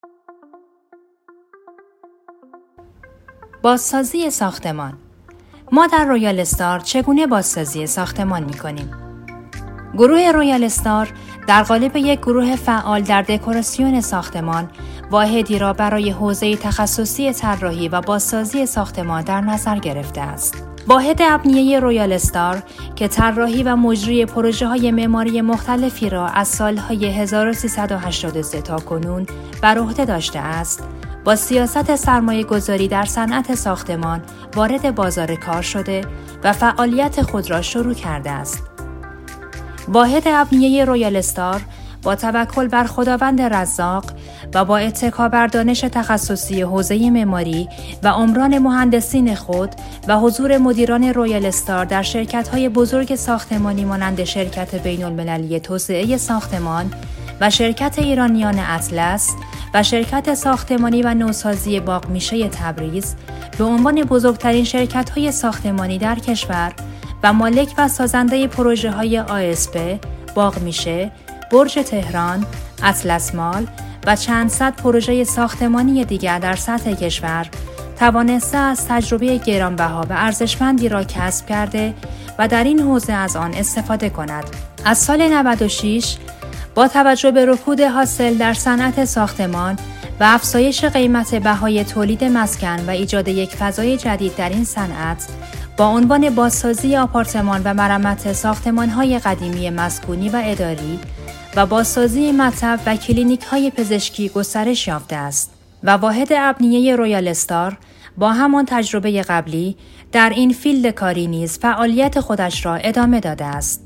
بازسازی ساختمان. ما در رویال استار چگونه بازسازی ساختمان می‌کنیم؟ گروه رویال استار در قالب یک گروه فعال در دکوراسیون ساختمان، واحدی را برای حوزه تخصصی طراحی و بازسازی ساختمان در نظر گرفته است. واحد ابنیه رویال استار که طراحی و مجری پروژه‌های معماری مختلفی را از سال‌های 1383 تا کنون بر عهده داشته است، با سیاست سرمایه‌گذاری در صنعت ساختمان وارد بازار کار شده و فعالیت خود را شروع کرده است. واحد ابنیه رویال استار با توکل بر خداوند رزاق و با اتکا بر دانش تخصصی حوزه معماری و عمران مهندسین خود و حضور مدیران رویال استار در شرکت‌های بزرگ ساختمانی مانند شرکت بین‌المللی توسعه ساختمان و شرکت ایرانیان اطلس و شرکت ساختمانی و نوسازی باغمیشه تبریز به عنوان بزرگترین شرکت‌های ساختمانی در کشور و مالک و سازنده پروژه‌های آسپ، باغمیشه، برج تهران، اطلس مال و چند صد پروژه ساختمانی دیگر در سطح کشور توانسته از تجربه گرانبها و ارزشمندی را کسب کرده و در این حوزه از آن استفاده کند. از سال 96 با توجه به رکود حاصل در صنعت ساختمان و افزایش قیمت بهای تولید مسکن و ایجاد یک فضای جدید در این صنعت، با عنوان بازسازی آپارتمان و مرمت ساختمان‌های قدیمی مسکونی و اداری و بازسازی مطب و کلینیک‌های پزشکی گسترش یافته است و واحد ابنیه رویال استار با همان تجربه قبلی در این فیلد کاری نیز فعالیت خودش را ادامه داده است.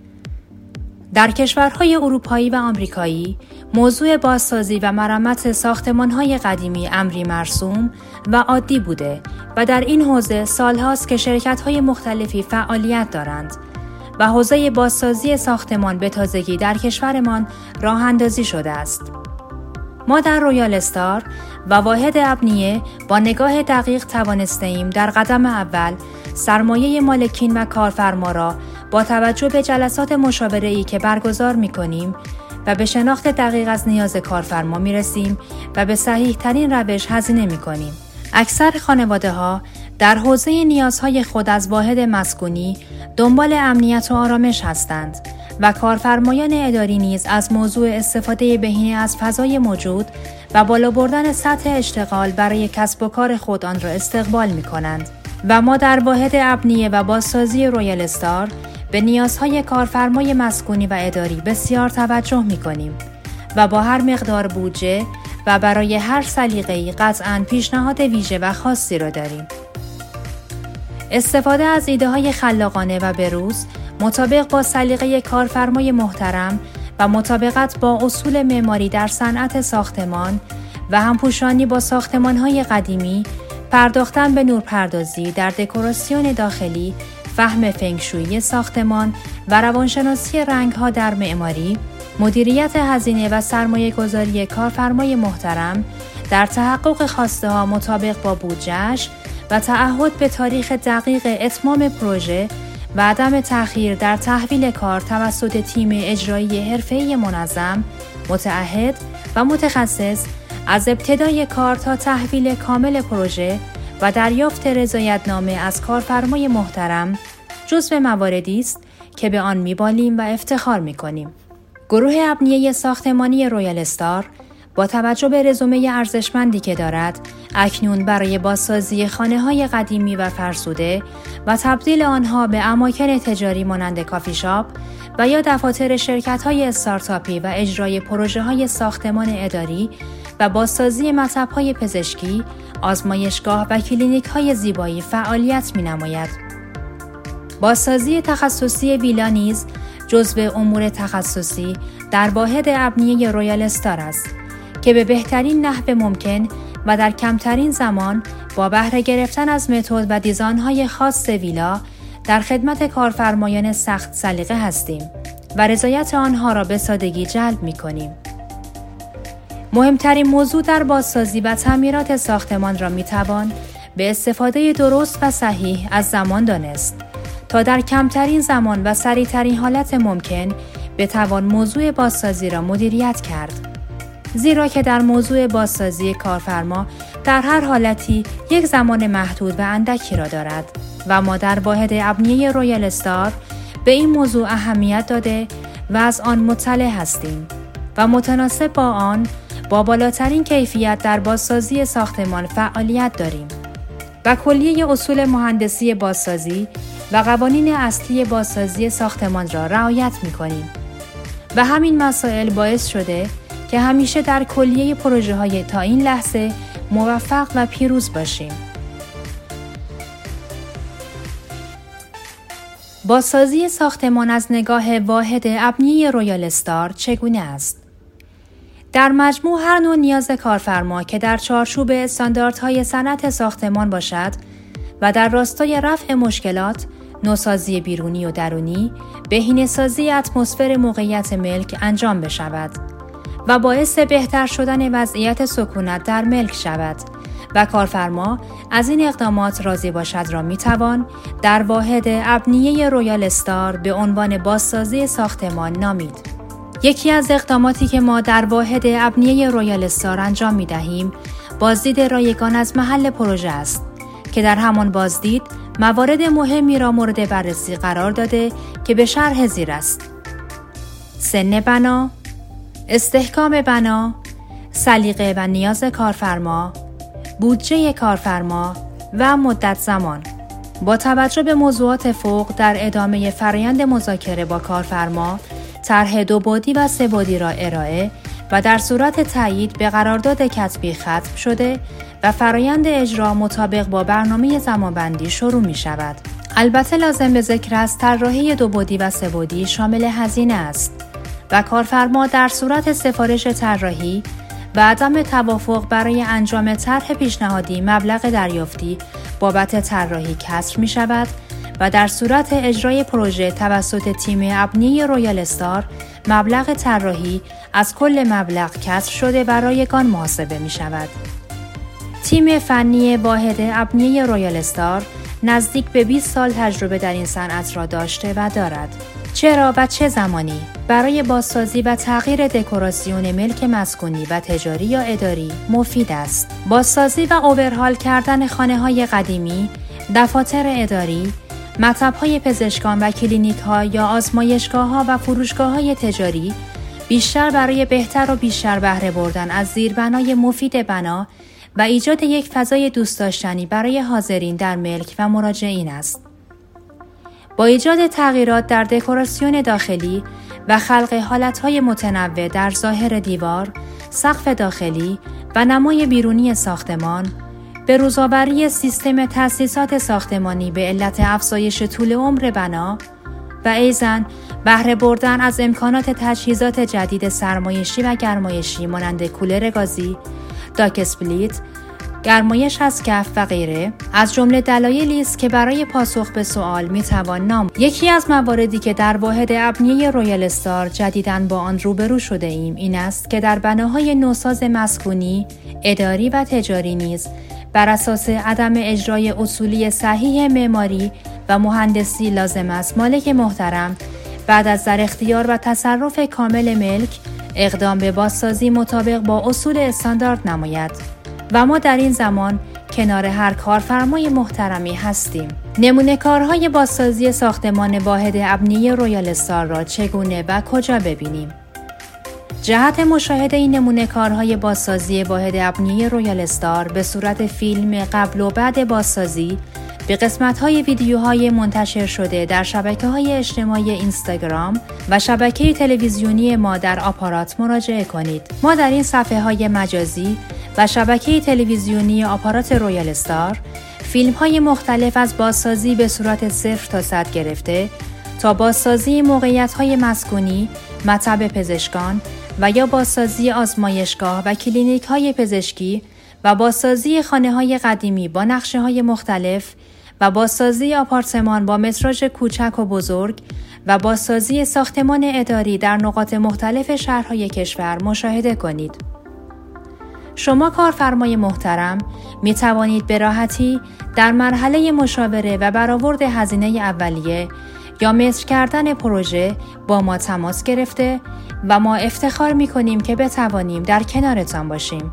در کشورهای اروپایی و آمریکایی، موضوع بازسازی و مرمت ساختمان‌های قدیمی امری مرسوم و عادی بوده و در این حوزه سالهاست که شرکت‌های مختلفی فعالیت دارند و حوزه بازسازی ساختمان به تازگی در کشورمان راه اندازی شده است. ما در رویال استار و واحد ابنیه با نگاه دقیق توانسته‌ایم در قدم اول سرمایه مالکین و کارفرما را با توجه به جلسات مشاوره‌ای که برگزار می‌کنیم و به شناخت دقیق از نیاز کارفرما می‌رسیم و به صحیح‌ترین روش هزینه می‌کنیم. اکثر خانواده‌ها در حوزه نیازهای خود از واحد مسکونی دنبال امنیت و آرامش هستند و کارفرمایان اداری نیز از موضوع استفاده بهینه از فضای موجود و بالا بردن سطح اشتغال برای کسب و کار خود آن را استقبال می‌کنند و ما در واحد ابنیه و بازسازی رویال استار به نیازهای کارفرمای مسکونی و اداری بسیار توجه می‌کنیم و با هر مقدار بودجه و برای هر سلیقه‌ای قطعاً پیشنهاد ویژه و خاصی را داریم. استفاده از ایده‌های خلاقانه و بروز مطابق با سلیقه کارفرمای محترم و مطابقت با اصول معماری در صنعت ساختمان و همپوشانی با ساختمان‌های قدیمی، پرداختن به نورپردازی در دکوراسیون داخلی، فهم فنگشویی ساختمان و روانشناسی رنگ‌ها در معماری، مدیریت هزینه و سرمایه‌گذاری کارفرمای محترم در تحقق خواسته‌ها مطابق با بودجه‌اش و تعهد به تاریخ دقیق اتمام پروژه و عدم تأخیر در تحویل کار توسط تیم اجرایی حرفه‌ای منظم، متعهد و متخصص از ابتدای کار تا تحویل کامل پروژه و دریافت رضایتنامه از کارفرمای محترم جزو مواردی است که به آن می‌بالیم و افتخار می‌کنیم. گروه ابنیه ساختمانی رویال استار با توجه به رزومه ارزشمندی که دارد، اکنون برای بازسازی خانه‌های قدیمی و فرسوده و تبدیل آنها به اماکن تجاری مانند کافی شاپ و یا دفاتر شرکت‌های استارتاپی و اجرای پروژه‌های ساختمان اداری و بازسازی مطب‌های پزشکی، آزمایشگاه و کلینیک‌های زیبایی فعالیت می‌نماید. بازسازی تخصصی ویلا نیز جزو امور تخصصی در واحد ابنیه رویال استار است که به بهترین نحو ممکن و در کمترین زمان با بهره گرفتن از متد و دیزاین‌های خاص ویلا در خدمت کارفرمایان سخت سلیقه هستیم و رضایت آنها را به سادگی جلب می‌کنیم. مهمترین موضوع در بازسازی و تعمیرات ساختمان را می‌توان به استفاده درست و صحیح از زمان دانست تا در کمترین زمان و سریعترین حالت ممکن بتوان موضوع بازسازی را مدیریت کرد. زیرا که در موضوع بازسازی کارفرما در هر حالتی یک زمان محدود و اندکی را دارد و ما در واحد ابنیه رویال استار به این موضوع اهمیت داده و از آن مطلع هستیم و متناسب با آن با بالاترین کیفیت در بازسازی ساختمان فعالیت داریم و کلیه اصول مهندسی بازسازی و قوانین اصلی بازسازی ساختمان را رعایت می‌کنیم و همین مسائل باعث شده که همیشه در کلیه پروژه‌های تا این لحظه موفق و پیروز باشیم. بازسازی ساختمان از نگاه واحد ابنیه رویال استار چگونه است؟ در مجموع هر نوع نیاز کارفرما که در چارچوب استانداردهای صنعت ساختمان باشد و در راستای رفع مشکلات، نوسازی بیرونی و درونی، بهینه‌سازی اتمسفر موقعیت ملک انجام بشود و باعث بهتر شدن وضعیت سکونت در ملک شود و کارفرما از این اقدامات راضی باشد را میتوان در واحد ابنیه رویال استار به عنوان بازسازی ساختمان نامید. یکی از اقداماتی که ما در واحد ابنیه رویال استار انجام می‌دهیم، بازدید رایگان از محل پروژه است که در همان بازدید موارد مهمی را مورد بررسی قرار داده که به شرح زیر است: سن بنا، استحکام بنا، سلیقه و نیاز کارفرما، بودجه کارفرما و مدت زمان. با توجه به موضوعات فوق در ادامه فرآیند مذاکره با کارفرما، طرح 2 بعدی و 3 بعدی را ارائه و در صورت تایید به قرارداد کتبی ختم شده و فرآیند اجرا مطابق با برنامه زمانبندی شروع می شود. البته لازم به ذکر است طراحی 2 بعدی و 3 بعدی شامل هزینه است و کارفرما در صورت سفارش طراحی و عدم توافق برای انجام طرح پیشنهادی مبلغ دریافتی بابت طراحی کسر می شود و در صورت اجرای پروژه توسط تیم ابنیه رویال استار مبلغ طراحی از کل مبلغ کسر شده و رایگان محاسبه می شود. تیم فنی واحد ابنیه رویال استار نزدیک به 20 سال تجربه در این صنعت را داشته و دارد. چرا و چه زمانی برای بازسازی و تغییر دکوراسیون ملک مسکونی و تجاری یا اداری مفید است؟ بازسازی و اوورهال کردن خانه‌های قدیمی، دفاتر اداری، مطب‌های پزشکان و کلینیک‌ها یا آزمایشگاه‌ها و فروشگاه‌های تجاری بیشتر برای بهتر و بیشتر بهره بردن از زیربنای مفید بنا و ایجاد یک فضای دوست داشتنی برای حاضرین در ملک و مراجعین است. با ایجاد تغییرات در دکوراسیون داخلی و خلق حالتهای متنوع در ظاهر دیوار، سقف داخلی و نمای بیرونی ساختمان، به روزآوری سیستم تأسیسات ساختمانی به علت افزایش طول عمر بنا و ایضاً بهره بردن از امکانات تجهیزات جدید سرمایشی و گرمایشی مانند کولر گازی، داک اسپلیت، گرمایش از کف و غیره از جمله دلایلی است که برای پاسخ به سوال میتوان نام. یکی از مواردی که در واحد ابنیه رویال استار جدیداً با آن روبرو شده ایم این است که در بناهای نوساز مسکونی، اداری و تجاری نیز بر اساس عدم اجرای اصولی صحیح معماری و مهندسی لازم است مالک محترم بعد از در اختیار و تصرف کامل ملک اقدام به بازسازی مطابق با اصول استاندارد نماید و ما در این زمان کنار هر کارفرمای محترمی هستیم. نمونه کارهای بازسازی ساختمان واحد ابنیه رویال استار را چگونه و کجا ببینیم؟ جهت مشاهده این نمونه کارهای بازسازی واحد ابنیه رویال استار به صورت فیلم قبل و بعد بازسازی به قسمت‌های ویدیوهای منتشر شده در شبکه‌های اجتماعی اینستاگرام و شبکه تلویزیونی ما در آپارات مراجعه کنید. ما در این صفحه‌های مجازی و شبکه تلویزیونی آپارات رویال استار فیلم‌های مختلف از بازسازی به صورت 0 تا 100 گرفته تا بازسازی موقعیت‌های مسکونی، مطب پزشکان و یا بازسازی آزمایشگاه و کلینیک‌های پزشکی و بازسازی خانه‌های قدیمی با نقشه‌های مختلف و بازسازی آپارتمان با متراژ کوچک و بزرگ و بازسازی ساختمان اداری در نقاط مختلف شهرهای کشور مشاهده کنید. شما کارفرمای محترم می توانید به راحتی در مرحله مشاوره و برآورد هزینه اولیه یا متر کردن پروژه با ما تماس گرفته و ما افتخار می‌کنیم که بتوانیم در کنارتان باشیم.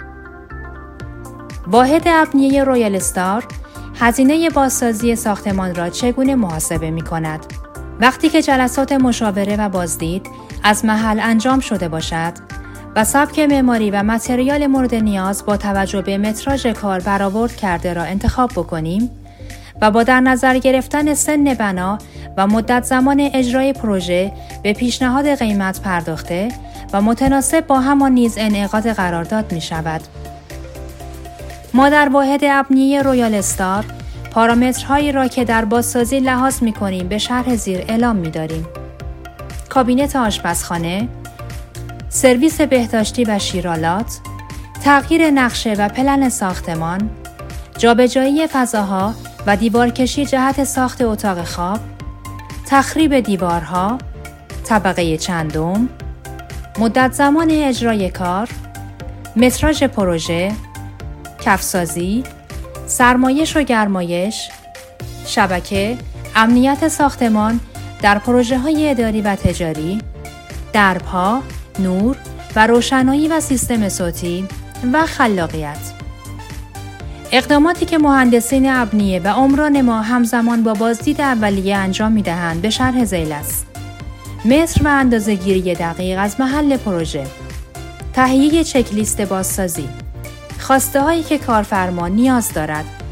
واحد ابنیه رویال استار هزینه بازسازی ساختمان را چگونه محاسبه می‌کند؟ وقتی که جلسات مشاوره و بازدید از محل انجام شده باشد و سبک معماری و متریال مورد نیاز با توجه به متراژ کار برآورد کرده را انتخاب بکنیم و با در نظر گرفتن سن بنا و مدت زمان اجرای پروژه به پیشنهاد قیمت پرداخته و متناسب با همان نیز انعقاد قرارداد می شود. ما در واحد ابنیه رویال استار پارامترهایی را که در بازسازی لحاظ می کنیم به شرح زیر اعلام می داریم. کابینت آشپزخانه، سرویس بهداشتی و شیرالات، تغییر نقشه و پلن ساختمان، جابجایی فضاها و دیوارکشی جهت ساخت اتاق خواب، تخریب دیوارها، طبقه چندم، مدت زمان اجرای کار، متراژ پروژه، کفسازی، سرمایش و گرمایش، شبکه، امنیت ساختمان در پروژه‌های اداری و تجاری، درب‌ها، نور و روشنایی و سیستم صوتی و خلاقیت. اقداماتی که مهندسین ابنیه و عمران ما همزمان با بازدید اولیه انجام می‌دهند به شرح ذیل است: متر و اندازه‌گیری دقیق از محل پروژه، تهیه چک لیست بازسازی، خواسته‌هایی که کارفرما نیاز دارد